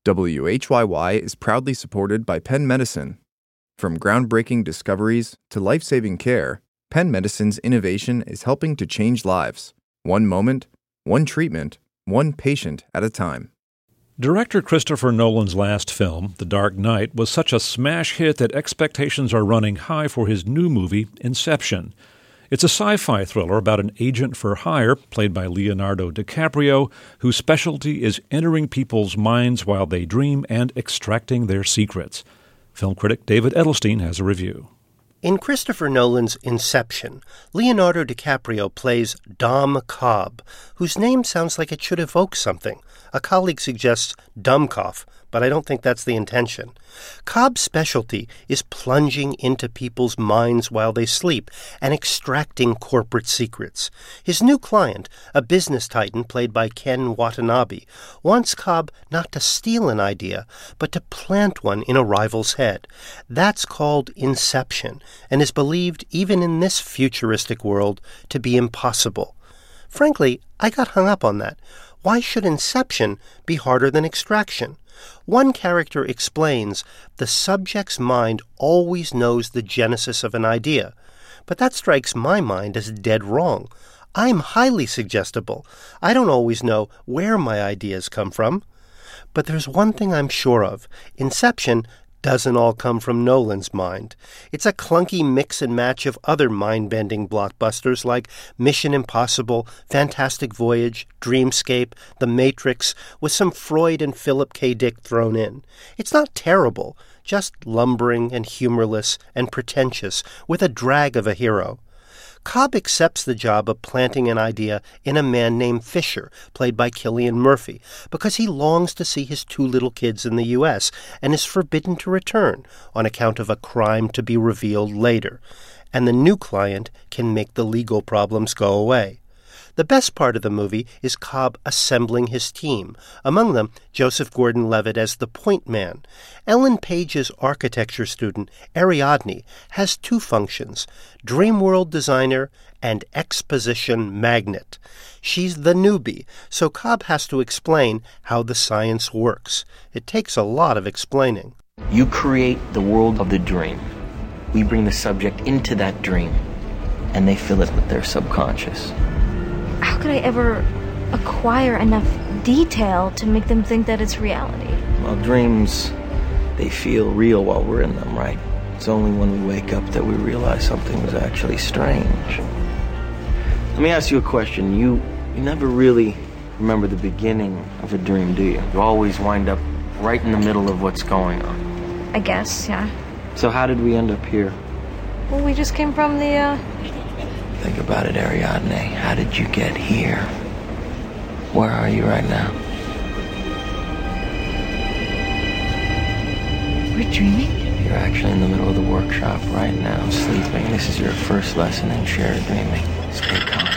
WHYY is proudly supported by Penn Medicine. From groundbreaking discoveries to life-saving care, Penn Medicine's innovation is helping to change lives. One moment, one treatment, one patient at a time. Director Christopher Nolan's last film, The Dark Knight, was such a smash hit that expectations are running high for his new movie, Inception. It's a sci-fi thriller about an agent for hire, played by Leonardo DiCaprio, whose specialty is entering people's minds while they dream and extracting their secrets. Film critic David Edelstein has a review. In Christopher Nolan's Inception, Leonardo DiCaprio plays Dom Cobb, whose name sounds like it should evoke something. A colleague suggests Dummkopf, but I don't think that's the intention. Cobb's specialty is plunging into people's minds while they sleep and extracting corporate secrets. His new client, a business titan played by Ken Watanabe, wants Cobb not to steal an idea, but to plant one in a rival's head. That's called inception, and is believed, even in this futuristic world, to be impossible. Frankly, I got hung up on that. Why should inception be harder than extraction? One character explains the subject's mind always knows the genesis of an idea, but that strikes my mind as dead wrong. I'm highly suggestible. I don't always know where my ideas come from. But there's one thing I'm sure of. Inception doesn't all come from Nolan's mind. It's a clunky mix and match of other mind-bending blockbusters like Mission Impossible, Fantastic Voyage, Dreamscape, The Matrix, with some Freud and Philip K. Dick thrown in. It's not terrible, just lumbering and humorless and pretentious, with a drag of a hero. Cobb accepts the job of planting an idea in a man named Fisher, played by Cillian Murphy, because he longs to see his two little kids in the U.S. and is forbidden to return on account of a crime to be revealed later. And the new client can make the legal problems go away. The best part of the movie is Cobb assembling his team, among them Joseph Gordon-Levitt as the point man. Ellen Page's architecture student, Ariadne, has two functions, dream world designer and exposition magnet. She's the newbie, so Cobb has to explain how the science works. It takes a lot of explaining. You create the world of the dream. We bring the subject into that dream, and they fill it with their subconscious. How could I ever acquire enough detail to make them think that it's reality? Well, dreams, they feel real while we're in them, right? It's only when we wake up that we realize something was actually strange. Let me ask you a question. You never really remember the beginning of a dream, do you? You always wind up right in the middle of what's going on. I guess, yeah. So how did we end up here? Well, we just came from the, Think about it, Ariadne. How did you get here? Where are you right now? We're dreaming? You're actually in the middle of the workshop right now, sleeping. This is your first lesson in shared dreaming. Stay calm.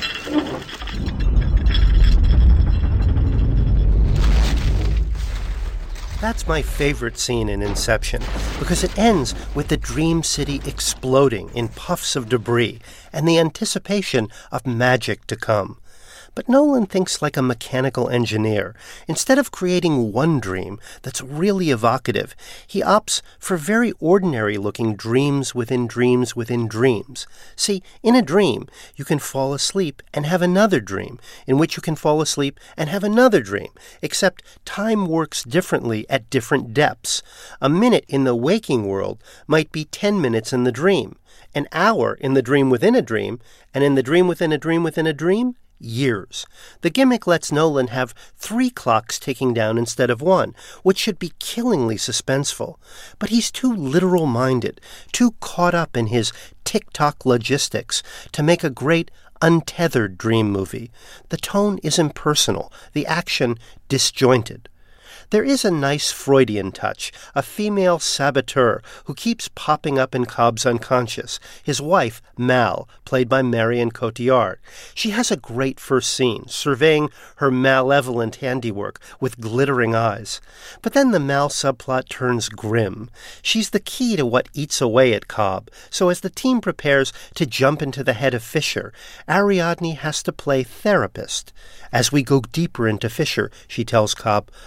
That's my favorite scene in Inception, because it ends with the dream city exploding in puffs of debris and the anticipation of magic to come. But Nolan thinks like a mechanical engineer. Instead of creating one dream that's really evocative, he opts for very ordinary-looking dreams within dreams within dreams. See, in a dream, you can fall asleep and have another dream, in which you can fall asleep and have another dream, except time works differently at different depths. A minute in the waking world might be 10 minutes in the dream, an hour in the dream within a dream, and in the dream within a dream within a dream, years. The gimmick lets Nolan have 3 clocks ticking down instead of 1, which should be killingly suspenseful. But he's too literal-minded, too caught up in his tick-tock logistics to make a great, untethered dream movie. The tone is impersonal, the action disjointed. There is a nice Freudian touch, a female saboteur who keeps popping up in Cobb's unconscious, his wife, Mal, played by Marion Cotillard. She has a great first scene, surveying her malevolent handiwork with glittering eyes. But then the Mal subplot turns grim. She's the key to what eats away at Cobb, so as the team prepares to jump into the head of Fisher, Ariadne has to play therapist. As we go deeper into Fisher, she tells Cobb, we're all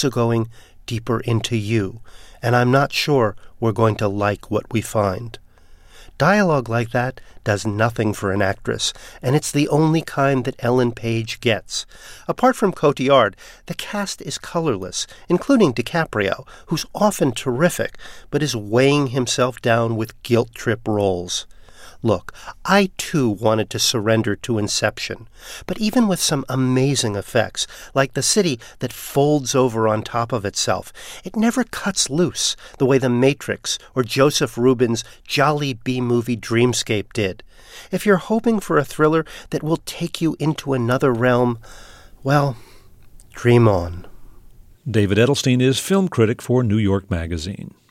also going deeper into you, and I'm not sure we're going to like what we find. Dialogue like that does nothing for an actress, and it's the only kind that Ellen Page gets. Apart from Cotillard, the cast is colorless, including DiCaprio, who's often terrific, but is weighing himself down with guilt-trip roles. Look, I too wanted to surrender to Inception, but even with some amazing effects, like the city that folds over on top of itself, it never cuts loose the way The Matrix or Joseph Rubin's jolly B-movie Dreamscape did. If you're hoping for a thriller that will take you into another realm, well, dream on. David Edelstein is film critic for New York Magazine.